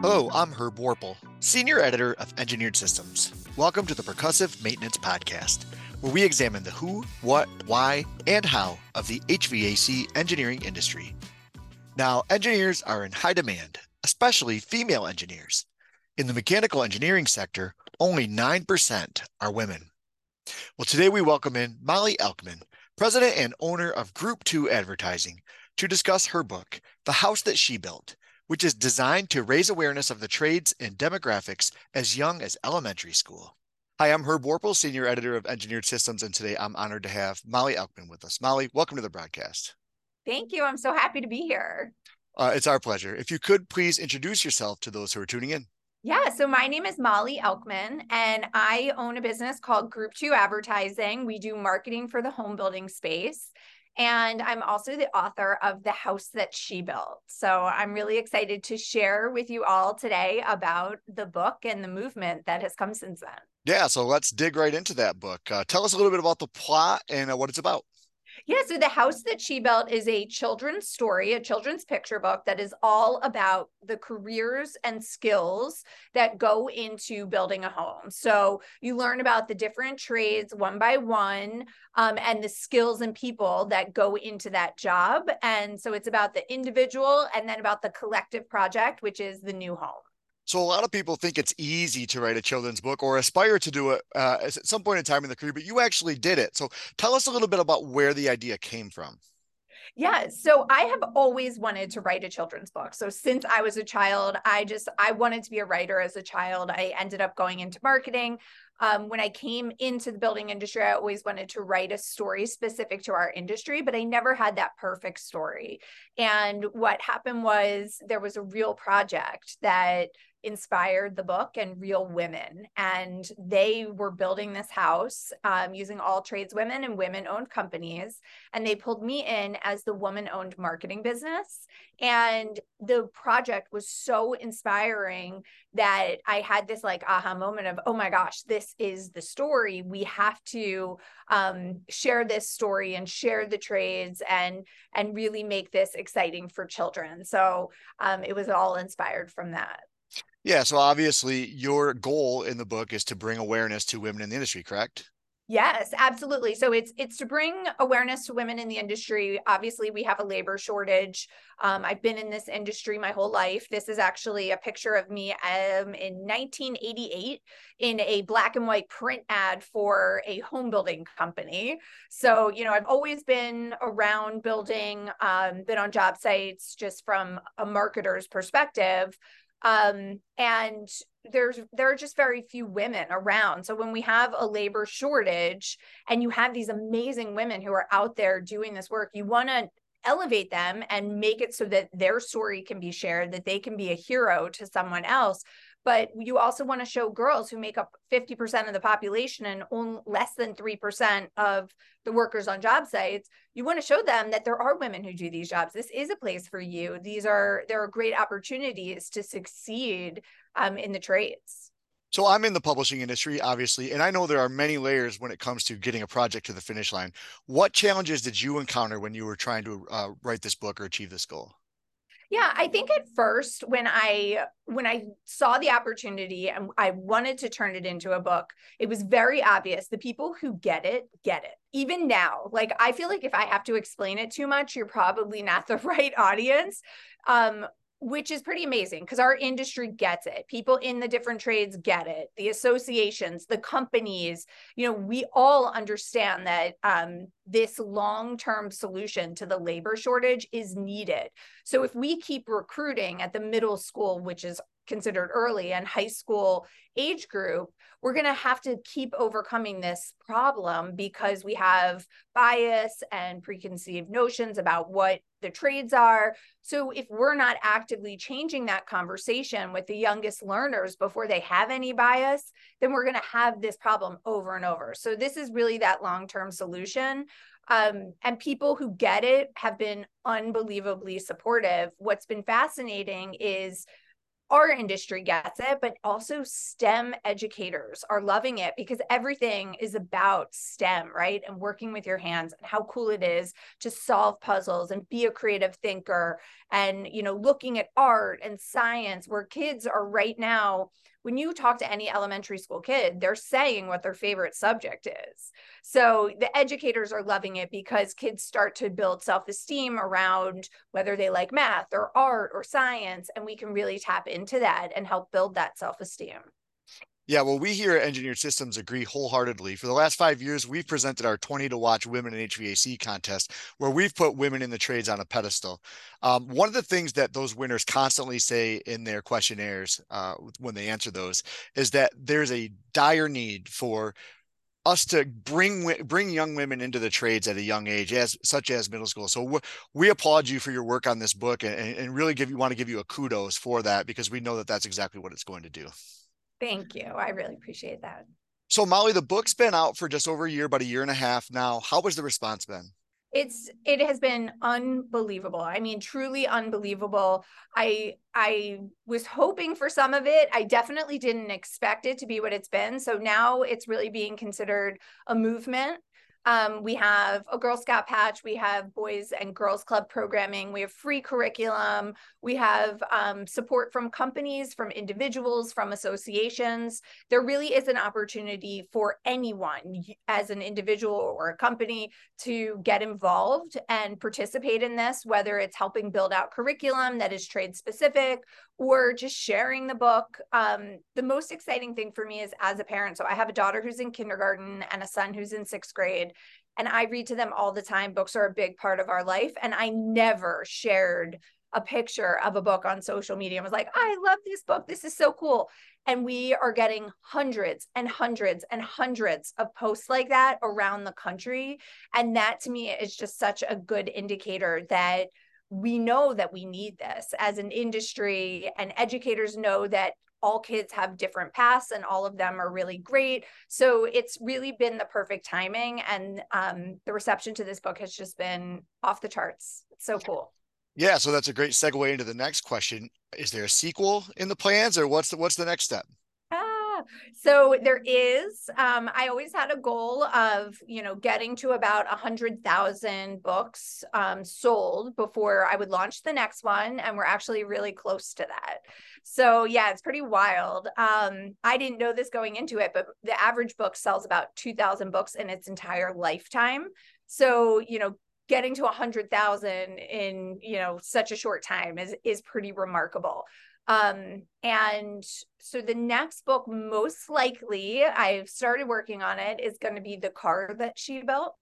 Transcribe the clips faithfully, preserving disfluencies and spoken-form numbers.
Hello, I'm Herb Warple, Senior Editor of Engineered Systems. Welcome to the Percussive Maintenance Podcast, where we examine the who, what, why, and how of the H V A C engineering industry. Now, engineers are in high demand, especially female engineers. In the mechanical engineering sector, only nine percent are women. Well, today we welcome in Molly Elkman, President and owner of Group two Advertising, to discuss her book, The House That She Built, which is designed to raise awareness of the trades and demographics as young as elementary school. Hi, I'm Herb Warple, Senior Editor of Engineered Systems, and today I'm honored to have Molly Elkman with us. Molly, welcome to the broadcast. Thank you. I'm so happy to be here. Uh, it's our pleasure. If you could please introduce yourself to those who are tuning in. Yeah, so my name is Molly Elkman, and I own a business called Group two Advertising. We do marketing for the home building space. And I'm also the author of The House That She Built. So I'm really excited to share with you all today about the book and the movement that has come since then. Yeah, so let's dig right into that book. Uh, tell us a little bit about the plot and uh, what it's about. Yeah, so The House That She Built is a children's story, a children's picture book that is all about the careers and skills that go into building a home. So you learn about the different trades one by one, um, and the skills and people that go into that job. And so it's about the individual and then about the collective project, which is the new home. So a lot of people think it's easy to write a children's book or aspire to do it uh, at some point in time in the career, but you actually did it. So tell us a little bit about where the idea came from. Yeah, so I have always wanted to write a children's book. So since I was a child, I just, I wanted to be a writer as a child. I ended up going into marketing. Um, when I came into the building industry, I always wanted to write a story specific to our industry, but I never had that perfect story. And what happened was there was a real project that inspired the book and real women. And they were building this house um, using all tradeswomen and women-owned companies. And they pulled me in as the woman-owned marketing business. And the project was so inspiring that I had this like aha moment of, oh my gosh, this is the story. We have to um, share this story and share the trades and, and really make this exciting for children. So um, it was all inspired from that. Yeah, so obviously your goal in the book is to bring awareness to women in the industry, correct? Yes, absolutely. So it's it's to bring awareness to women in the industry. Obviously, we have a labor shortage. Um, I've been in this industry my whole life. This is actually a picture of me um, in nineteen eighty-eight in a black and white print ad for a home building company. So, you know, I've always been around building, um, been on job sites just from a marketer's perspective. Um, and there's there are just very few women around. So when we have a labor shortage and you have these amazing women who are out there doing this work, you want to elevate them and make it so that their story can be shared, that they can be a hero to someone else. But you also want to show girls who make up fifty percent of the population and only less than three percent of the workers on job sites. You want to show them that there are women who do these jobs. This is a place for you. These are, there are great opportunities to succeed um, in the trades. So I'm in the publishing industry, obviously, and I know there are many layers when it comes to getting a project to the finish line. What challenges did you encounter when you were trying to uh, write this book or achieve this goal? Yeah, I think at first when I when I saw the opportunity and I wanted to turn it into a book, it was very obvious. The people who get it, get it. Even now, like I feel like if I have to explain it too much, you're probably not the right audience. Um, which is pretty amazing because our industry gets it. People in the different trades get it. The associations, the companies, you know, we all understand that um, this long-term solution to the labor shortage is needed. So if we keep recruiting at the middle school, which is considered early, and high school age group, we're going to have to keep overcoming this problem because we have bias and preconceived notions about what the trades are. So if we're not actively changing that conversation with the youngest learners before they have any bias, then we're going to have this problem over and over. So this is really that long-term solution. Um, and people who get it have been unbelievably supportive. What's been fascinating is our industry gets it, but also STEM educators are loving it because everything is about STEM, right? And working with your hands and how cool it is to solve puzzles and be a creative thinker and, you know, looking at art and science where kids are right now. When you talk to any elementary school kid, they're saying what their favorite subject is. So the educators are loving it because kids start to build self-esteem around whether they like math or art or science, and we can really tap into that and help build that self-esteem. Yeah, well, we here at Engineered Systems agree wholeheartedly. For the last five years, we've presented our twenty to watch Women in H V A C contest, where we've put women in the trades on a pedestal. Um, one of the things that those winners constantly say in their questionnaires uh, when they answer those is that there's a dire need for us to bring bring young women into the trades at a young age, as such as middle school. So we applaud you for your work on this book, and, and really give you want to give you a kudos for that, because we know that that's exactly what it's going to do. Thank you. I really appreciate that. So Molly, the book's been out for just over a year, about a year and a half now. How has the response been? It's it has been unbelievable. I mean, truly unbelievable. I I was hoping for some of it. I definitely didn't expect it to be what it's been. So now it's really being considered a movement. Um, we have a Girl Scout patch, we have Boys and Girls Club programming, we have free curriculum, we have um, support from companies, from individuals, from associations. There really is an opportunity for anyone as an individual or a company to get involved and participate in this, whether it's helping build out curriculum that is trade specific or just sharing the book. Um, the most exciting thing for me is as a parent. So I have a daughter who's in kindergarten and a son who's in sixth grade. And I read to them all the time. Books are a big part of our life. And I never shared a picture of a book on social media. I was like, I love this book. This is so cool. And we are getting hundreds and hundreds and hundreds of posts like that around the country. And that to me is just such a good indicator that we know that we need this as an industry, and educators know that all kids have different paths and all of them are really great. So it's really been the perfect timing. And um, the reception to this book has just been off the charts. It's so cool. Yeah, so that's a great segue into the next question. Is there a sequel in the plans, or what's the, what's the next step? Ah, so there is, um, I always had a goal of, you know, getting to about a hundred thousand books um, sold before I would launch the next one. And we're actually really close to that. So yeah, it's pretty wild. Um, I didn't know this going into it, but the average book sells about two thousand books in its entire lifetime. So, you know, getting to a hundred thousand in, you know, such a short time is, is pretty remarkable. Um, and so the next book, most likely, I've started working on it, is going to be the car that she built.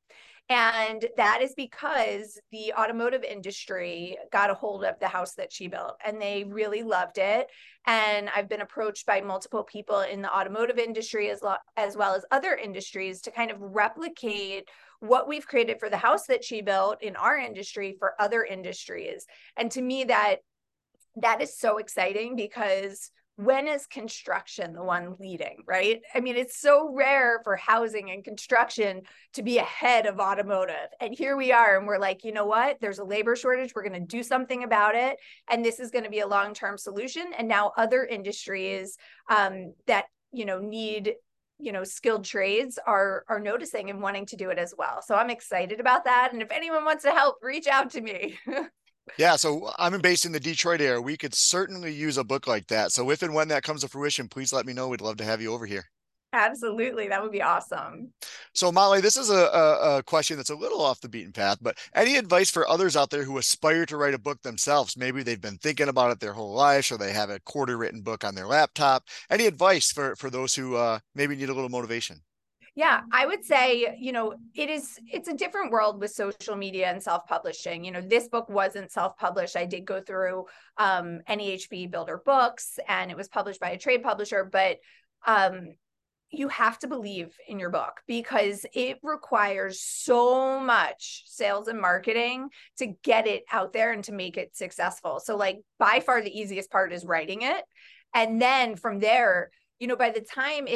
And that is because the automotive industry got a hold of the house that she built and they really loved it. And I've been approached by multiple people in the automotive industry as, lo- as well as other industries to kind of replicate what we've created for the house that she built in our industry for other industries. And to me, that that is so exciting, because when is construction the one leading, right? I mean, it's so rare for housing and construction to be ahead of automotive. And here we are, and we're like, you know what? There's a labor shortage. We're going to do something about it. And this is going to be a long-term solution. And now other industries um, that, you know, need you know, skilled trades are are noticing and wanting to do it as well. So I'm excited about that. And if anyone wants to help, reach out to me. Yeah, so I'm based in the Detroit area. We could certainly use a book like that. So if and when that comes to fruition, please let me know. We'd love to have you over here. Absolutely. That would be awesome. So Molly, this is a, a, a question that's a little off the beaten path, but any advice for others out there who aspire to write a book themselves? Maybe they've been thinking about it their whole lives, or they have a quarter written book on their laptop. Any advice for, for those who uh, maybe need a little motivation? Yeah, I would say, you know, it is, it's a different world with social media and self-publishing. You know, this book wasn't self-published. I did go through um, N E H B Builder Books, and it was published by a trade publisher, but um, you have to believe in your book, because it requires so much sales and marketing to get it out there and to make it successful. So like by far the easiest part is writing it. And then from there, you know, by the time it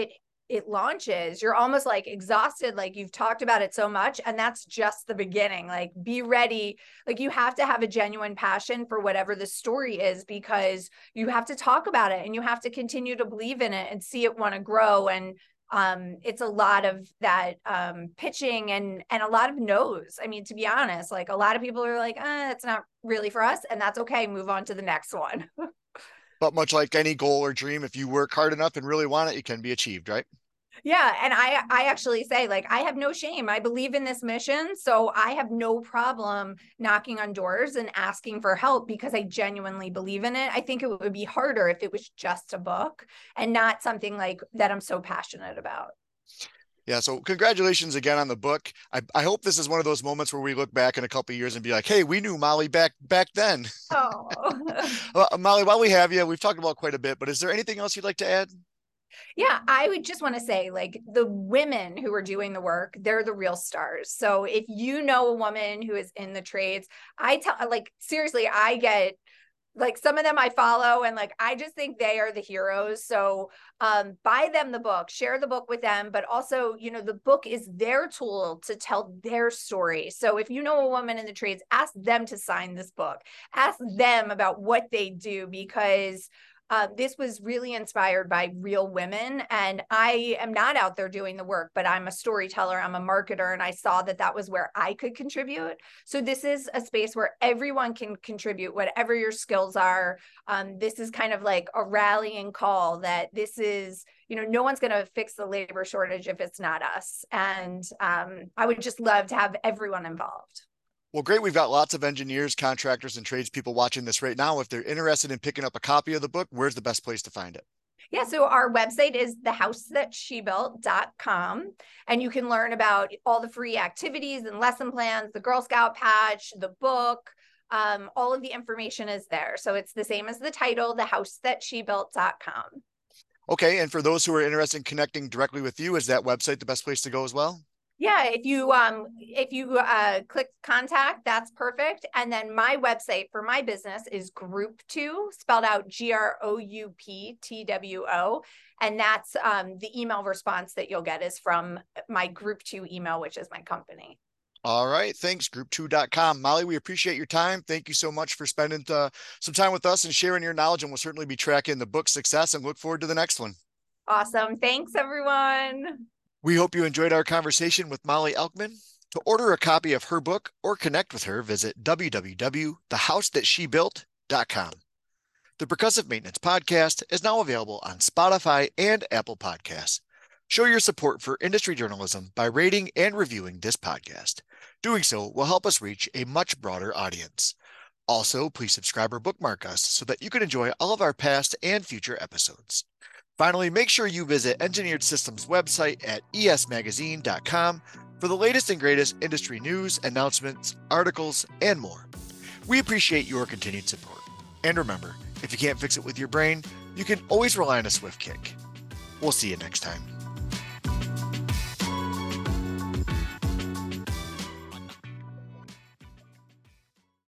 it launches, you're almost like exhausted, like you've talked about it so much, and that's just the beginning. Like, be ready. Like, you have to have a genuine passion for whatever the story is, because you have to talk about it and you have to continue to believe in it and see it want to grow. And um it's a lot of that um pitching and and a lot of no's. I mean, to be honest, like, a lot of people are like, ah, it's not really for us, and that's okay. Move on to the next one. But much like any goal or dream, if you work hard enough and really want it, it can be achieved, right? Yeah. And I, I actually say, like, I have no shame. I believe in this mission. So I have no problem knocking on doors and asking for help, because I genuinely believe in it. I think it would be harder if it was just a book and not something like that I'm so passionate about. Yeah. So congratulations again on the book. I, I hope this is one of those moments where we look back in a couple of years and be like, hey, we knew Molly back back then. Oh. Well, Molly, while we have you, we've talked about quite a bit, but is there anything else you'd like to add? Yeah, I would just want to say, like, the women who are doing the work, they're the real stars. So if you know a woman who is in the trades, I tell, like, seriously, I get, like, some of them I follow, and, like, I just think they are the heroes. So um, buy them the book, share the book with them, but also, you know, the book is their tool to tell their story. So if you know a woman in the trades, ask them to sign this book, ask them about what they do, because Uh, this was really inspired by real women. And I am not out there doing the work, but I'm a storyteller, I'm a marketer, and I saw that that was where I could contribute. So this is a space where everyone can contribute, whatever your skills are. Um, this is kind of like a rallying call that this is, you know, no one's going to fix the labor shortage if it's not us. And um, I would just love to have everyone involved. Well, great. We've got lots of engineers, contractors, and tradespeople watching this right now. If they're interested in picking up a copy of the book, where's the best place to find it? Yeah, so our website is the house that she built dot com, and you can learn about all the free activities and lesson plans, the Girl Scout patch, the book. Um, all of the information is there. So it's the same as the title, the house that she built dot com. Okay. And for those who are interested in connecting directly with you, is that website the best place to go as well? Yeah, if you um if you uh click contact, that's perfect. And then my website for my business is Group Two, spelled out G R O U P T W O, and that's um the email response that you'll get is from my Group Two email, which is my company. All right. Thanks, group two dot com. Molly, we appreciate your time. Thank you so much for spending uh, some time with us and sharing your knowledge, and we'll certainly be tracking the book's success and look forward to the next one. Awesome. Thanks, everyone. We hope you enjoyed our conversation with Molly Elkman. To order a copy of her book or connect with her, visit w w w dot the house that she built dot com. The Percussive Maintenance Podcast is now available on Spotify and Apple Podcasts. Show your support for industry journalism by rating and reviewing this podcast. Doing so will help us reach a much broader audience. Also, please subscribe or bookmark us so that you can enjoy all of our past and future episodes. Finally, make sure you visit Engineered Systems website at e s magazine dot com for the latest and greatest industry news, announcements, articles, and more. We appreciate your continued support. And remember, if you can't fix it with your brain, you can always rely on a swift kick. We'll see you next time.